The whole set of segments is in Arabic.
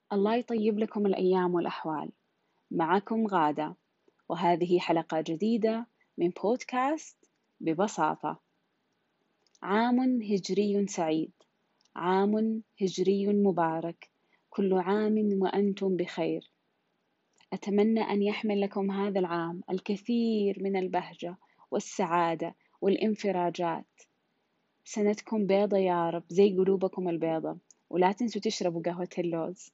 الله يطيب لكم الأيام والأحوال. معكم غادة، وهذه حلقة جديدة من بودكاست ببساطة. عام هجري سعيد، عام هجري مبارك، كل عام وأنتم بخير. أتمنى أن يحمل لكم هذا العام الكثير من البهجة والسعادة والانفراجات. سنتكم بيضة يا رب زي قلوبكم البيضة، ولا تنسوا تشربوا قهوة اللوز.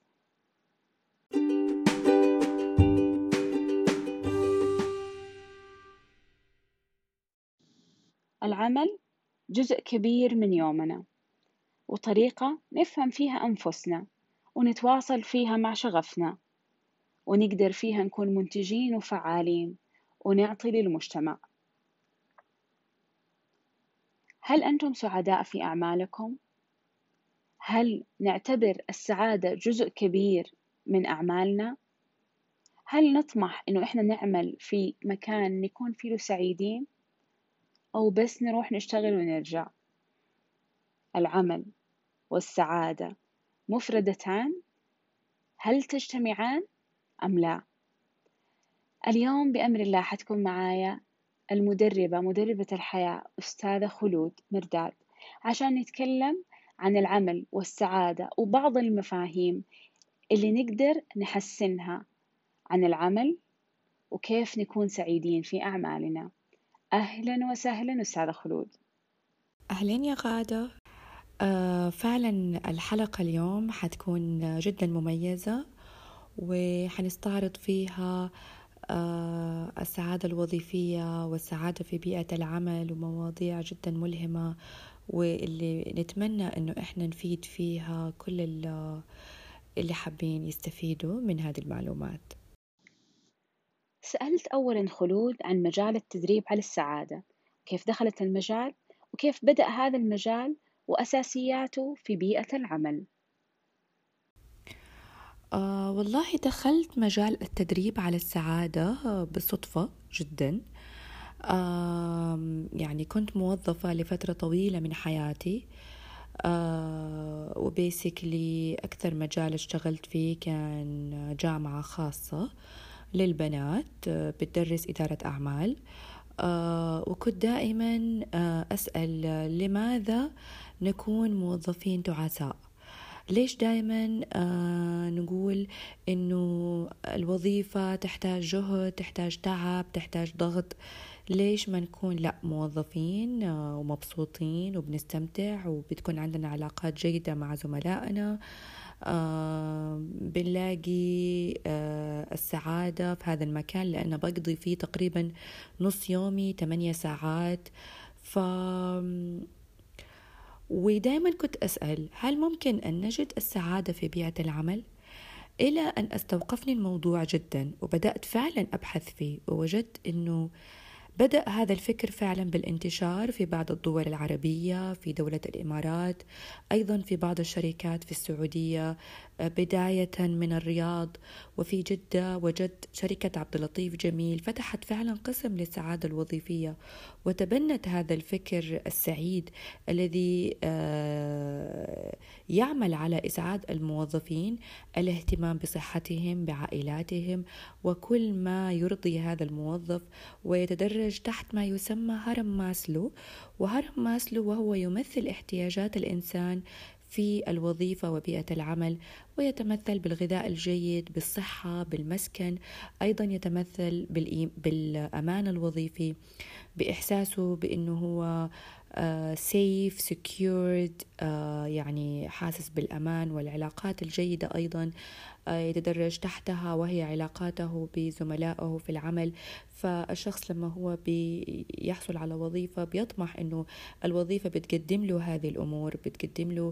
العمل جزء كبير من يومنا، وطريقة نفهم فيها أنفسنا ونتواصل فيها مع شغفنا، ونقدر فيها نكون منتجين وفعالين ونعطي للمجتمع. هل أنتم سعداء في أعمالكم؟ هل نعتبر السعادة جزء كبير من أعمالنا؟ هل نطمح إنه إحنا نعمل في مكان نكون فيه سعيدين، أو بس نروح نشتغل ونرجع؟ العمل والسعادة مفردتان، هل تجتمعان أم لا؟ اليوم بأمر الله حتكون معايا مدربة الحياة أستاذة خلود مرداد، عشان نتكلم عن العمل والسعادة وبعض المفاهيم اللي نقدر نحسنها عن العمل وكيف نكون سعيدين في أعمالنا. أهلا وسهلا أستاذة خلود. أهلين يا غادة. فعلا الحلقة اليوم حتكون جدا مميزة، وحنستعرض فيها السعادة الوظيفية والسعادة في بيئة العمل، ومواضيع جدا ملهمة، واللي نتمنى أنه إحنا نفيد فيها كل اللي حابين يستفيدوا من هذه المعلومات. سألت أولا خلود عن مجال التدريب على السعادة، كيف دخلت المجال وكيف بدأ هذا المجال وأساسياته في بيئة العمل. والله دخلت مجال التدريب على السعادة بالصدفة جدا. يعني كنت موظفة لفترة طويلة من حياتي، وبيسكلي أكثر مجال اشتغلت فيه كان جامعة خاصة للبنات، بتدرس إدارة أعمال. وكنت دائما أسأل لماذا نكون موظفين تعساء؟ ليش دائما نقول إنه الوظيفة تحتاج جهد، تحتاج تعب، تحتاج ضغط؟ ليش ما نكون لا موظفين ومبسوطين وبنستمتع وبتكون عندنا علاقات جيدة مع زملائنا، بنلاقي السعادة في هذا المكان، لأنه بقضي فيه تقريبا نص يومي 8 ساعات. ودائما كنت أسأل هل ممكن أن نجد السعادة في بيئة العمل؟ إلى أن استوقفني الموضوع جدا، وبدأت فعلا أبحث فيه، ووجدت أنه بدأ هذا الفكر فعلا بالانتشار في بعض الدول العربية، في دولة الإمارات، أيضا في بعض الشركات في السعودية، بداية من الرياض، وفي جدة وجدت شركة عبد اللطيف جميل فتحت فعلا قسم للسعادة الوظيفية، وتبنت هذا الفكر السعيد الذي يعمل على إسعاد الموظفين، الاهتمام بصحتهم، بعائلاتهم، وكل ما يرضي هذا الموظف، ويتدرج تحت ما يسمى هرم ماسلو. وهرم ماسلو وهو يمثل احتياجات الإنسان في الوظيفة وبيئة العمل، ويتمثل بالغذاء الجيد، بالصحة، بالمسكن، أيضا يتمثل بالأمان الوظيفي، بإحساسه بأنه هو safe secured، يعني حاسس بالأمان، والعلاقات الجيدة أيضا يتدرج تحتها، وهي علاقاته بزملائه في العمل. فالشخص لما هو بيحصل على وظيفة بيطمح أنه الوظيفة بتقدم له هذه الأمور، بتقدم له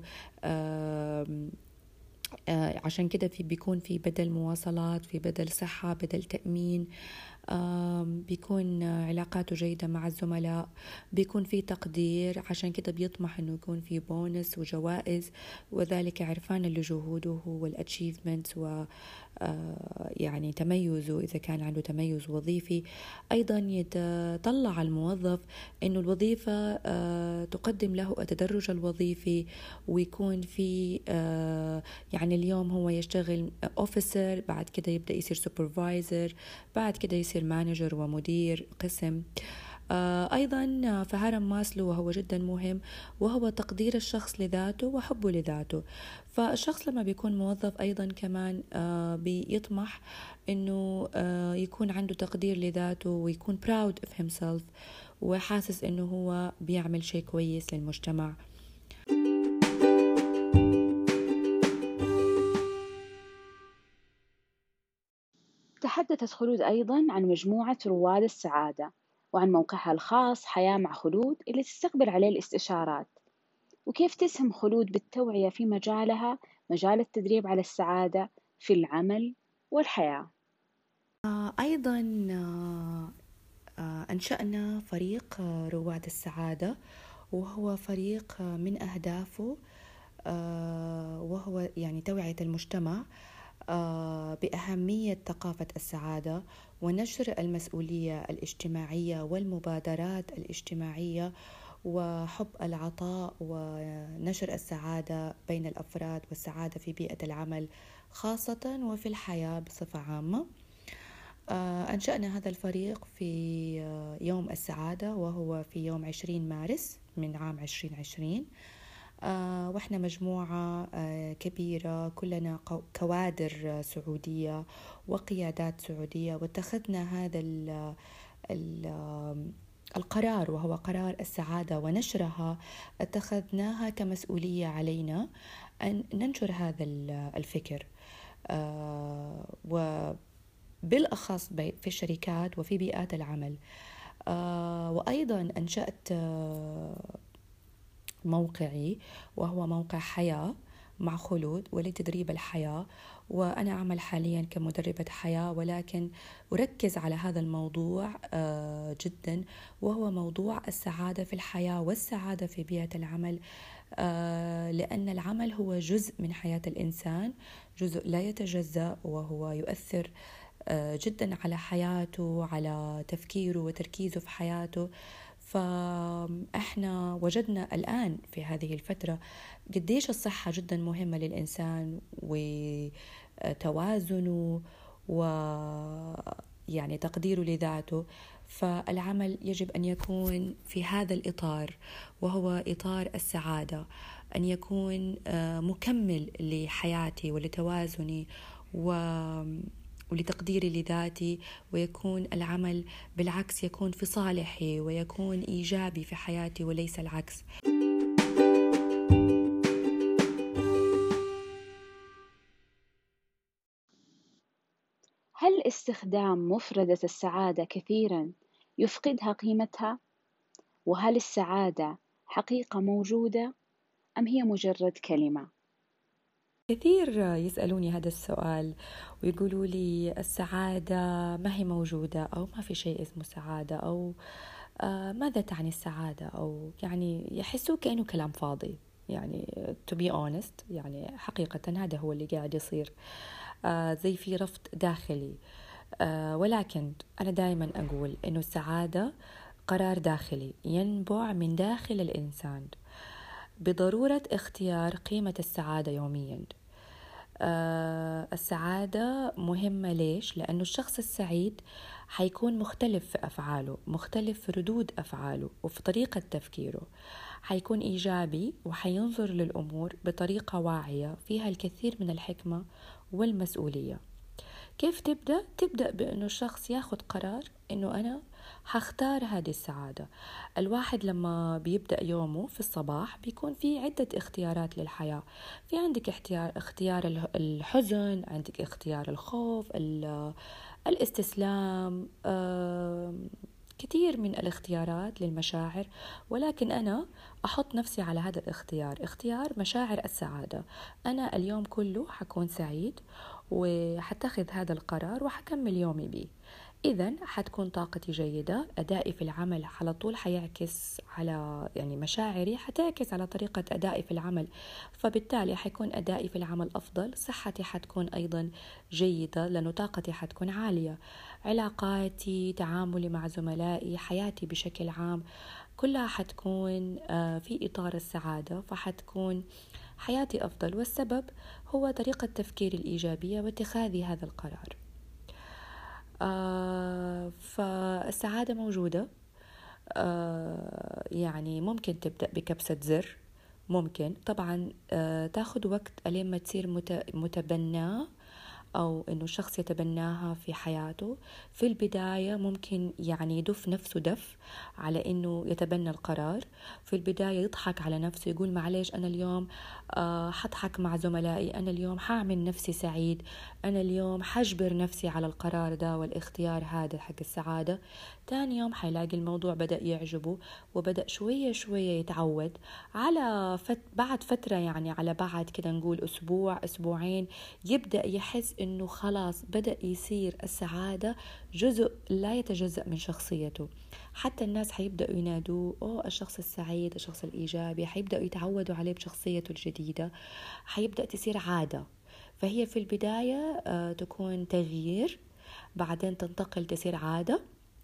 عشان كده بيكون في بدل مواصلات، في بدل صحة، بدل تأمين، بيكون علاقاته جيدة مع الزملاء، بيكون في تقدير، عشان كده بيطمح إنه يكون في بونس وجوائز، وذلك عرفان لجهوده والأتشيفمنت و يعني تميزه إذا كان عنده تميز وظيفي. أيضا يتطلع الموظف إنه الوظيفة تقدم له التدرج الوظيفي، ويكون في يعني اليوم هو يشتغل أوفيسر، بعد كده يبدأ يصير سوبرفايزر، بعد كده يصير مانجر ومدير قسم. أيضا فهرم ماسلو وهو جدا مهم، وهو تقدير الشخص لذاته وحبه لذاته. فالشخص لما بيكون موظف أيضا كمان بيطمح إنه يكون عنده تقدير لذاته، ويكون proud of himself، وحاسس إنه هو بيعمل شيء كويس للمجتمع. تحدثت خلود أيضاً عن مجموعة رواد السعادة وعن موقعها الخاص حياة مع خلود اللي تستقبل عليه الاستشارات، وكيف تسهم خلود بالتوعية في مجالها، مجال التدريب على السعادة في العمل والحياة. أيضا أنشأنا فريق رواد السعادة، وهو فريق من أهدافه وهو يعني توعية المجتمع بأهمية ثقافة السعادة، ونشر المسؤولية الاجتماعية والمبادرات الاجتماعية، وحب العطاء، ونشر السعادة بين الأفراد، والسعادة في بيئة العمل خاصة وفي الحياة بصفة عامة. أنشأنا هذا الفريق في يوم السعادة، وهو في يوم 20 مارس من عام 2020. وإحنا مجموعة كبيرة، كلنا كوادر سعودية وقيادات سعودية، واتخذنا هذا القرار، وهو قرار السعادة ونشرها. اتخذناها كمسؤولية علينا أن ننشر هذا الفكر، وبالأخص في الشركات وفي بيئات العمل. وأيضا أنشأت موقعي، وهو موقع حياة مع خلود ولتدريب الحياة، وأنا أعمل حاليا كمدربة حياة، ولكن أركز على هذا الموضوع جدا، وهو موضوع السعادة في الحياة والسعادة في بيئة العمل، لأن العمل هو جزء من حياة الإنسان، جزء لا يتجزأ، وهو يؤثر جدا على حياته، على تفكيره وتركيزه في حياته. فإحنا وجدنا الآن في هذه الفترة قديش الصحة جدا مهمة للإنسان، وتوازنه ويعني تقديره لذاته. فالعمل يجب أن يكون في هذا الإطار، وهو إطار السعادة، أن يكون مكمل لحياتي ولتوازني ولتقديري لذاتي، ويكون العمل بالعكس يكون في صالحي ويكون إيجابي في حياتي وليس العكس. هل استخدام مفردة السعادة كثيراً يفقدها قيمتها؟ وهل السعادة حقيقة موجودة أم هي مجرد كلمة؟ كثير يسألوني هذا السؤال، ويقولوا لي السعادة ما هي موجودة، أو ما في شيء اسمه سعادة، أو ماذا تعني السعادة، أو يعني يحسوا كأنه كلام فاضي. يعني to be honest، يعني حقيقة هذا هو اللي قاعد يصير، زي في رفض داخلي. ولكن أنا دائما أقول إنه السعادة قرار داخلي ينبع من داخل الإنسان، بضرورة اختيار قيمة السعادة يوميا. السعادة مهمة ليش؟ لأنه الشخص السعيد حيكون مختلف في أفعاله، مختلف في ردود أفعاله وفي طريقة تفكيره، حيكون إيجابي، وحينظر للأمور بطريقة واعية فيها الكثير من الحكمة والمسؤولية. كيف تبدأ؟ تبدأ بأنه الشخص ياخد قرار أنه أنا هختار هذه السعادة. الواحد لما بيبدأ يومه في الصباح بيكون في عدة اختيارات للحياة، في عندك اختيار الحزن، عندك اختيار الخوف، الاستسلام، كثير من الاختيارات للمشاعر. ولكن أنا أحط نفسي على هذا الاختيار، اختيار مشاعر السعادة. أنا اليوم كله حكون سعيد، وحتخذ هذا القرار وحكمل يومي بيه. إذن حتكون طاقتي جيدة، أدائي في العمل على طول حيعكس على مشاعري، حتعكس على طريقة أدائي في العمل، فبالتالي حيكون أدائي في العمل أفضل، صحتي حتكون أيضا جيدة لأنه طاقتي حتكون عالية، علاقاتي، تعاملي مع زملائي، حياتي بشكل عام كلها حتكون في إطار السعادة، فحتكون حياتي أفضل. والسبب هو طريقة تفكيري الإيجابية واتخاذي هذا القرار. فالسعادة موجودة. يعني ممكن تبدأ بكبسة زر، ممكن طبعا تاخد وقت ألين ما تصير متبناه، أو إنه الشخص يتبناها في حياته. في البداية ممكن يدف نفسه دف على إنه يتبنى القرار. في البداية يضحك على نفسه، يقول معليش أنا اليوم حضحك مع زملائي، أنا اليوم حعمل نفسي سعيد، أنا اليوم حجبر نفسي على القرار ده والاختيار هذا حق السعادة. تاني يوم حيلاقي الموضوع بدأ يعجبه، وبدأ شوية شوية يتعود على بعد فترة، على بعد كده نقول أسبوع أسبوعين، يبدأ يحس إنه خلاص بدأ يصير السعادة جزء لا يتجزأ من شخصيته. حتى الناس حيبدأوا ينادوه أوه الشخص السعيد، الشخص الإيجابي، حيبدأوا يتعودوا عليه بشخصيته الجديدة، حيبدأ تصير عادة. فهي في البداية تكون تغيير، بعدين تنتقل تصير عادة.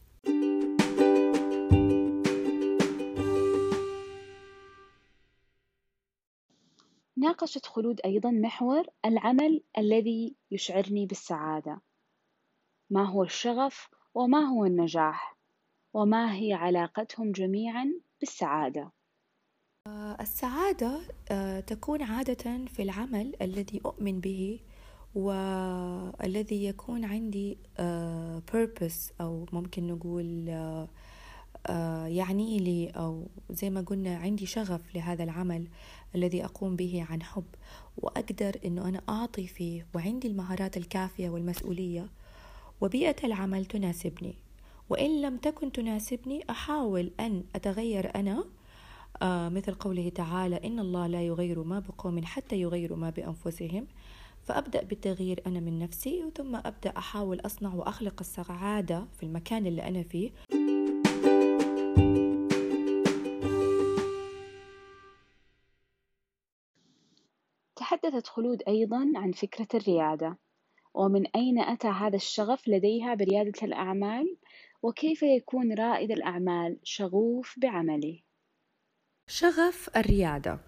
ناقشت خلود أيضا محور العمل الذي يشعرني بالسعادة، ما هو الشغف وما هو النجاح، وما هي علاقتهم جميعا بالسعادة؟ السعادة تكون عادة في العمل الذي أؤمن به، والذي يكون عندي purpose، أو ممكن نقول يعني لي، أو زي ما قلنا عندي شغف لهذا العمل الذي أقوم به عن حب، وأقدر أنه أنا أعطي فيه، وعندي المهارات الكافية والمسؤولية، وبيئة العمل تناسبني. وإن لم تكن تناسبني أحاول أن أتغير أنا، مثل قوله تعالى إن الله لا يغير ما بقوم حتى يغيروا ما بأنفسهم. فأبدأ بالتغيير أنا من نفسي، ثم أبدأ أحاول أصنع وأخلق السعادة في المكان اللي أنا فيه. تحدثت خلود أيضا عن فكرة الريادة، ومن أين أتى هذا الشغف لديها بريادة الأعمال، وكيف يكون رائد الأعمال شغوف بعمله؟ شغف الريادة.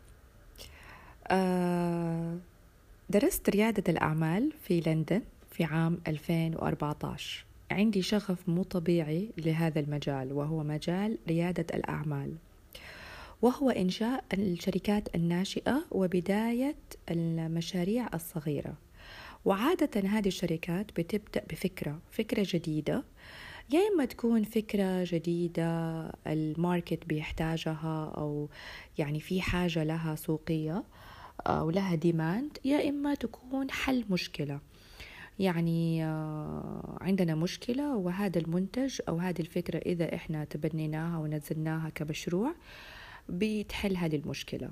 درست ريادة الأعمال في لندن في عام 2014. عندي شغف مو طبيعي لهذا المجال، وهو مجال ريادة الأعمال، وهو إنشاء الشركات الناشئة وبداية المشاريع الصغيرة. وعادة هذه الشركات بتبدأ فكرة جديدة، يا إما تكون فكرة جديدة الماركت بيحتاجها، أو في حاجة لها سوقية أو لها ديماند، يا إما تكون حل مشكلة. عندنا مشكلة، وهذا المنتج أو هذه الفكرة إذا إحنا تبنيناها ونزلناها كمشروع بتحل هذه المشكلة.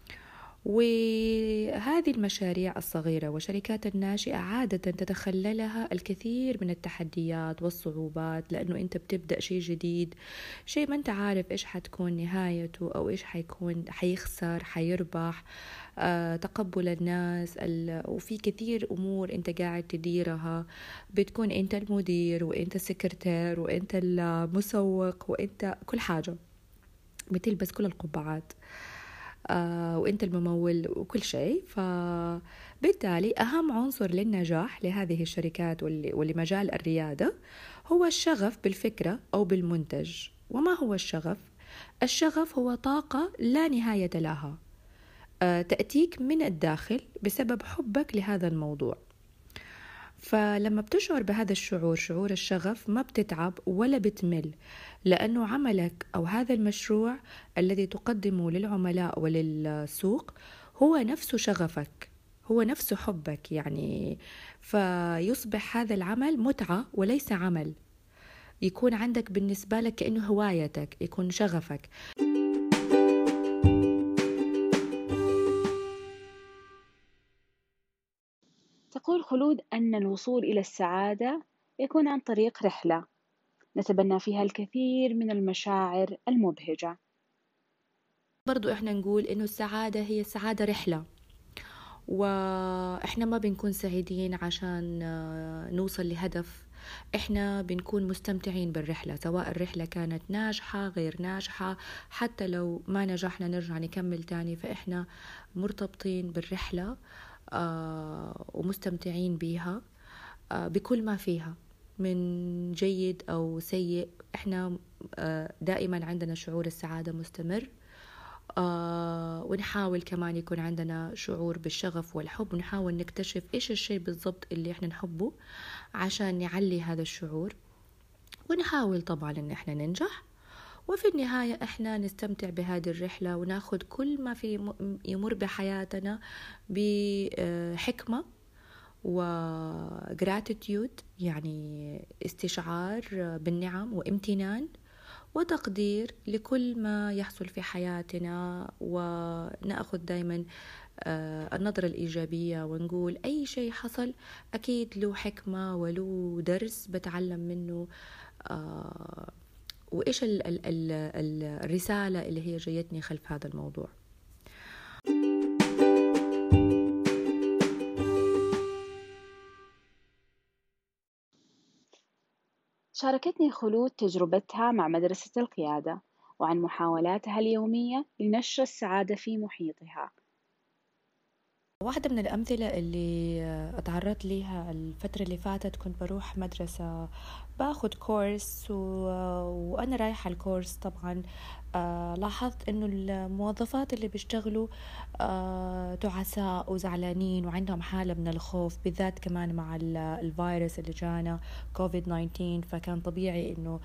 وهذه المشاريع الصغيرة وشركات الناشئة عادة تتخللها الكثير من التحديات والصعوبات، لأنه أنت بتبدأ شيء جديد، شيء ما أنت عارف إيش حتكون نهايته، أو إيش حيخسر حيربح، تقبل الناس، وفي كثير أمور أنت قاعد تديرها، بتكون أنت المدير وأنت السكرتير وأنت المسوق وأنت كل حاجة، بتلبس كل القبعات، وأنت الممول وكل شيء. فبالتالي أهم عنصر للنجاح لهذه الشركات ولمجال الريادة هو الشغف بالفكرة أو بالمنتج. وما هو الشغف؟ الشغف هو طاقة لا نهاية لها، تأتيك من الداخل بسبب حبك لهذا الموضوع. فلما بتشعر بهذا الشعور، شعور الشغف، ما بتتعب ولا بتمل، لأنه عملك أو هذا المشروع الذي تقدمه للعملاء وللسوق هو نفسه شغفك، هو نفسه حبك. فيصبح هذا العمل متعة وليس عمل، يكون عندك بالنسبة لك كأنه هوايتك، يكون شغفك. تقول خلود أن الوصول إلى السعادة يكون عن طريق رحلة نتبنى فيها الكثير من المشاعر المبهجة. برضو إحنا نقول إنه السعادة هي السعادة رحلة، وإحنا ما بنكون سعيدين عشان نوصل لهدف. إحنا بنكون مستمتعين بالرحلة، سواء الرحلة كانت ناجحة غير ناجحة، حتى لو ما نجحنا نرجع نكمل تاني، فإحنا مرتبطين بالرحلة ومستمتعين بيها بكل ما فيها من جيد أو سيء. إحنا دائما عندنا شعور السعادة مستمر، ونحاول كمان يكون عندنا شعور بالشغف والحب، ونحاول نكتشف إيش الشيء بالضبط اللي إحنا نحبه عشان نعلي هذا الشعور، ونحاول طبعا إن إحنا ننجح، وفي النهاية إحنا نستمتع بهذه الرحلة وناخد كل ما في يمر بحياتنا بحكمة وجراتيتيود، يعني استشعار بالنعم وامتنان وتقدير لكل ما يحصل في حياتنا، ونأخذ دايما النظرة الإيجابية ونقول أي شيء حصل أكيد له حكمة وله درس بتعلم منه، وإيش الرسالة اللي هي جايتني خلف هذا الموضوع. شاركتني خلود تجربتها مع مدرسة القيادة وعن محاولاتها اليومية لنشر السعادة في محيطها. واحدة من الأمثلة اللي اتعرضت ليها الفترة اللي فاتت، كنت بروح مدرسة باخد كورس وأنا رايحة الكورس طبعا لاحظت إنه الموظفات اللي بيشتغلوا تعساء وزعلانين وعندهم حالة من الخوف، بالذات كمان مع الفيروس اللي جانا كوفيد 19. فكان طبيعي إنه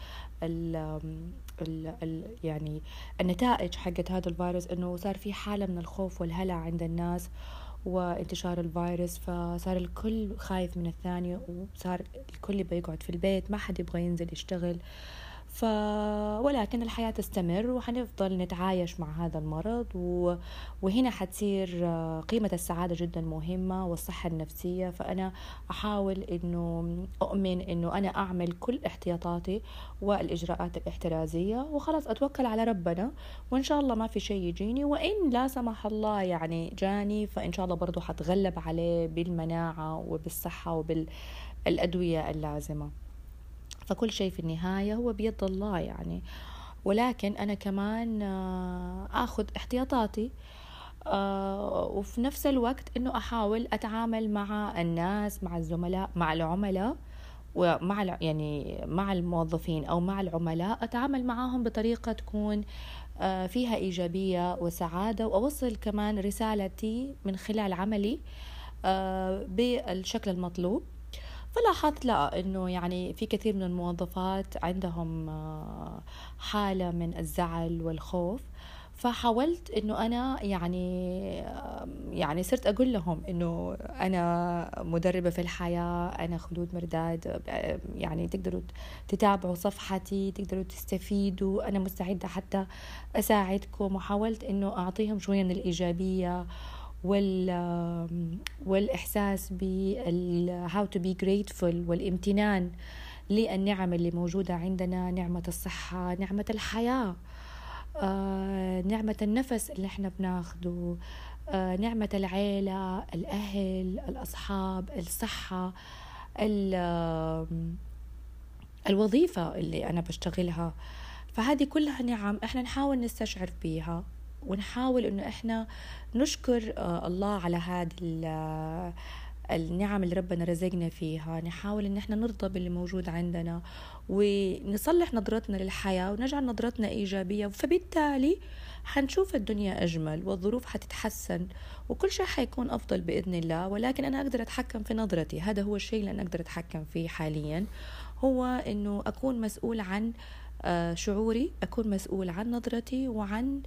يعني النتائج حقت هذا الفيروس إنه صار في حالة من الخوف والهلع عند الناس وانتشار الفيروس، فصار الكل خايف من الثاني، وصار الكل يبغى يقعد في البيت، ما حد يبغى ينزل يشتغل. ولكن الحياة تستمر وحنفضل نتعايش مع هذا المرض، وهنا حتصير قيمة السعادة جدا مهمة والصحة النفسية. فأنا أحاول إنه أؤمن إنه أنا أعمل كل احتياطاتي والإجراءات الاحترازية، وخلاص أتوكل على ربنا، وإن شاء الله ما في شيء يجيني، وإن لا سمح الله يعني جاني فإن شاء الله برضو حتغلب عليه بالمناعة وبالصحة وبالأدوية اللازمة. فكل شيء في النهاية هو بيد الله يعني، ولكن أنا كمان أخذ احتياطاتي، وفي نفس الوقت أنه أحاول أتعامل مع الناس، مع الزملاء، مع العملاء، ومع يعني مع الموظفين أو مع العملاء، أتعامل معهم بطريقة تكون فيها إيجابية وسعادة، وأوصل كمان رسالتي من خلال عملي بالشكل المطلوب. فلاحظت لا إنه يعني في كثير من الموظفات عندهم حالة من الزعل والخوف، فحاولت إنه أنا يعني صرت أقول لهم إنه أنا مدربة في الحياة، أنا خلود مرداد، يعني تقدروا تتابعوا صفحتي، تقدروا تستفيدوا، أنا مستعدة حتى أساعدكم. وحاولت إنه أعطيهم شوية من الإيجابية والإحساس how to be grateful والامتنان للنعم اللي موجودة عندنا، نعمة الصحة، نعمة الحياة، نعمة النفس اللي احنا بناخده، نعمة العيلة، الأهل، الأصحاب، الصحة، الوظيفة اللي أنا بشتغلها. فهذه كلها نعم احنا نحاول نستشعر بيها، ونحاول إنه إحنا نشكر الله على هذه النعم اللي ربنا رزقنا فيها. نحاول إن إحنا نرضى باللي موجود عندنا، ونصلح نظرتنا للحياة ونجعل نظرتنا إيجابية، فبالتالي حنشوف الدنيا أجمل والظروف حتتحسن وكل شيء حيكون أفضل بإذن الله. ولكن أنا أقدر أتحكم في نظرتي، هذا هو الشيء اللي أنا أقدر أتحكم فيه حاليا، هو إنه أكون مسؤول عن شعوري، أكون مسؤول عن نظرتي وعن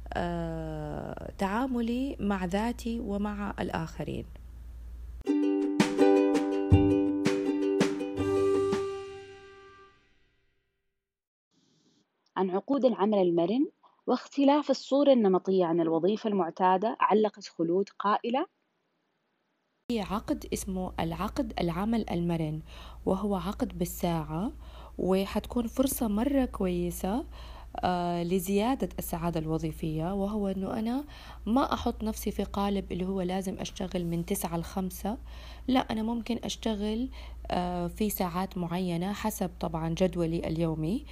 تعاملي مع ذاتي ومع الآخرين. عن عقود العمل المرن واختلاف الصورة النمطية عن الوظيفة المعتادة، علقت خلود قائلة: عقد اسمه العقد العمل المرن، وهو عقد بالساعة، وحتكون فرصة مرة كويسة لزيادة السعادة الوظيفية. وهو أنه أنا ما أحط نفسي في قالب اللي هو لازم أشتغل من 9 ل5. لا، أنا ممكن أشتغل في ساعات معينة حسب طبعا جدولي اليومي،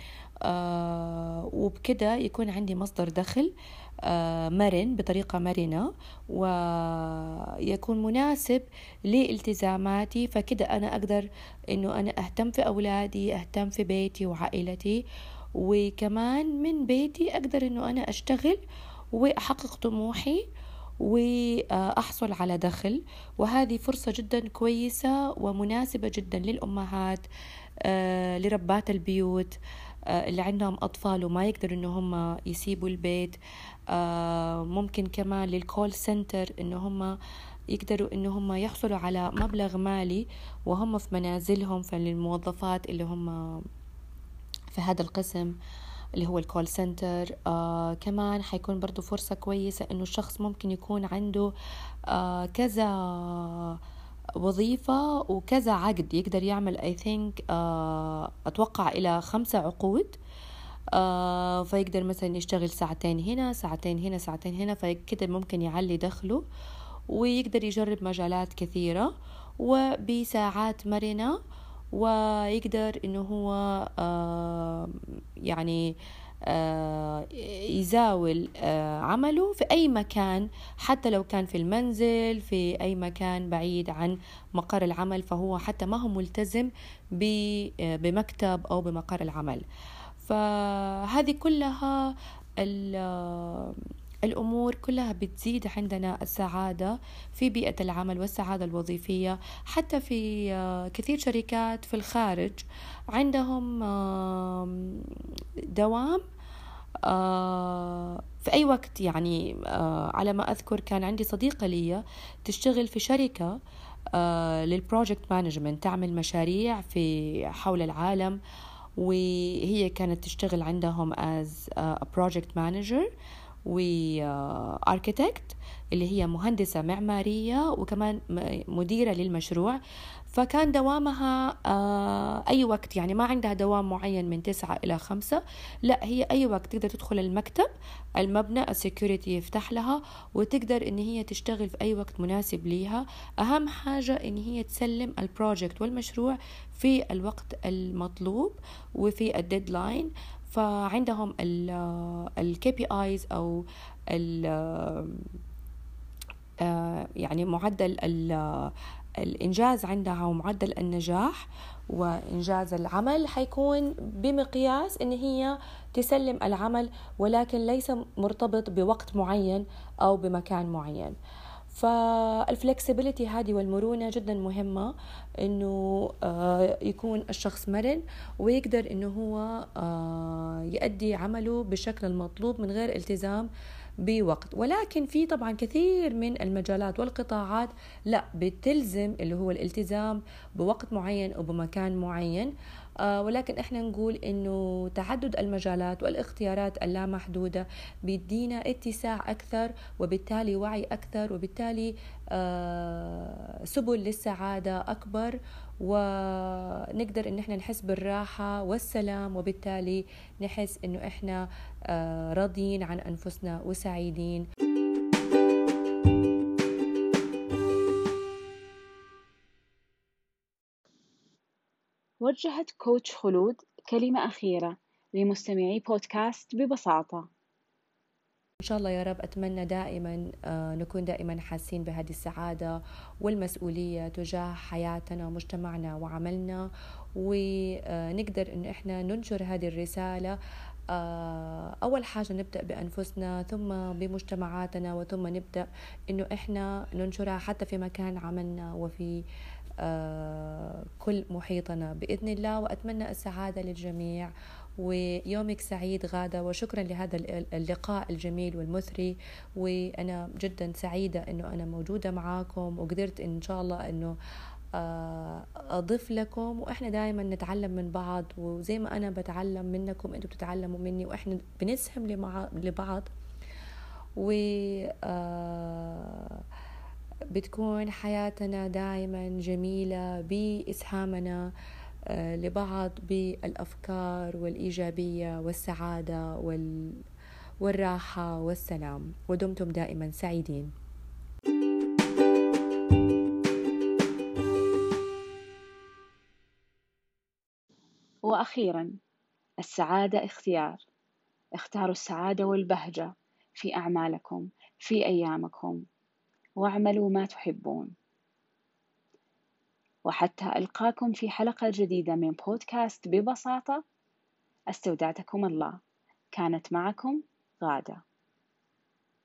وبكده يكون عندي مصدر دخل مرن بطريقة مرنة، ويكون مناسب لالتزاماتي. فكده أنا أقدر أنه أنا أهتم في أولادي، أهتم في بيتي وعائلتي، وكمان من بيتي أقدر أنه أنا أشتغل وأحقق طموحي وأحصل على دخل. وهذه فرصة جدا كويسة ومناسبة جدا للأمهات، لربات البيوت اللي عندهم أطفال وما يقدروا إنه هم يسيبوا البيت. ممكن كمان للكول سنتر إنه هم يقدروا إنه هم يحصلوا على مبلغ مالي وهم في منازلهم. فللموظفات اللي هم في هذا القسم اللي هو الكول سنتر، كمان حيكون برضو فرصة كويسة إنه الشخص ممكن يكون عنده كذا وظيفة وكذا عقد، يقدر يعمل أتوقع إلى 5 عقود. فيقدر مثلا يشتغل ساعتين هنا، ساعتين هنا، ساعتين هنا، فكده ممكن يعلي دخله ويقدر يجرب مجالات كثيرة وبساعات مرنة، ويقدر إنه هو يعني يزاول عمله في أي مكان، حتى لو كان في المنزل، في أي مكان بعيد عن مقر العمل، فهو حتى ما هو ملتزم بمكتب أو بمقر العمل. فهذه كلها الأمور كلها بتزيد عندنا السعادة في بيئة العمل والسعادة الوظيفية. حتى في كثير شركات في الخارج عندهم دوام في أي وقت. يعني على ما أذكر كان عندي صديقة لي تشتغل في شركة للبروجكت مانجمنت، تعمل مشاريع في حول العالم، وهي كانت تشتغل عندهم as a project manager و architect اللي هي مهندسة معمارية وكمان مديرة للمشروع. فكان دوامها أي وقت، يعني ما عندها دوام معين من 9 إلى 5، لا هي أي وقت تقدر تدخل المكتب، المبنى السيكوريتي يفتح لها وتقدر إن هي تشتغل في أي وقت مناسب ليها. أهم حاجة إن هي تسلم البروجكت والمشروع في الوقت المطلوب وفي الديدلاين. فعندهم ال KPIs أو يعني معدل الإنجاز عندها ومعدل النجاح وإنجاز العمل حيكون بمقياس إن هي تسلم العمل، ولكن ليس مرتبط بوقت معين أو بمكان معين. فالفلكسبيليتي هذه والمرونة جدا مهمة، إنه يكون الشخص مرن ويقدر إنه هو يؤدي عمله بالشكل المطلوب من غير التزام بوقت. ولكن في طبعا كثير من المجالات والقطاعات لا بتلزم اللي هو الالتزام بوقت معين أو بمكان معين. ولكن احنا نقول انه تعدد المجالات والاختيارات اللامحدودة بيدينا اتساع اكثر، وبالتالي وعي اكثر، وبالتالي سبل للسعادة اكبر، ونقدر ان احنا نحس بالراحة والسلام، وبالتالي نحس انه احنا راضيين عن انفسنا وسعيدين. وجهت كوتش خلود كلمة أخيرة لمستمعي بودكاست ببساطة. إن شاء الله يا رب. أتمنى دائما نكون دائما حاسين بهذه السعادة والمسؤولية تجاه حياتنا ومجتمعنا وعملنا، ونقدر إن إحنا ننشر هذه الرسالة. أول حاجة نبدأ بأنفسنا، ثم بمجتمعاتنا، وثم نبدأ إنه إحنا ننشرها حتى في مكان عملنا وفي كل محيطنا بإذن الله. وأتمنى السعادة للجميع، ويومك سعيد غادة، وشكرا لهذا اللقاء الجميل والمثري. وأنا جدا سعيدة أنه أنا موجودة معاكم، وقدرت إن شاء الله أنه أضيف لكم، وإحنا دائما نتعلم من بعض، وزي ما أنا بتعلم منكم أنتوا بتتعلموا مني، وإحنا بنسهم لبعض. و بتكون حياتنا دائما جميلة بإسهامنا لبعض بالأفكار والإيجابية والسعادة والراحة والسلام. ودمتم دائما سعيدين. وأخيرا، السعادة اختيار. اختاروا السعادة والبهجة في أعمالكم، في أيامكم، واعملوا ما تحبون. وحتى ألقاكم في حلقة جديدة من بودكاست ببساطة، استودعتكم الله. كانت معكم غادة.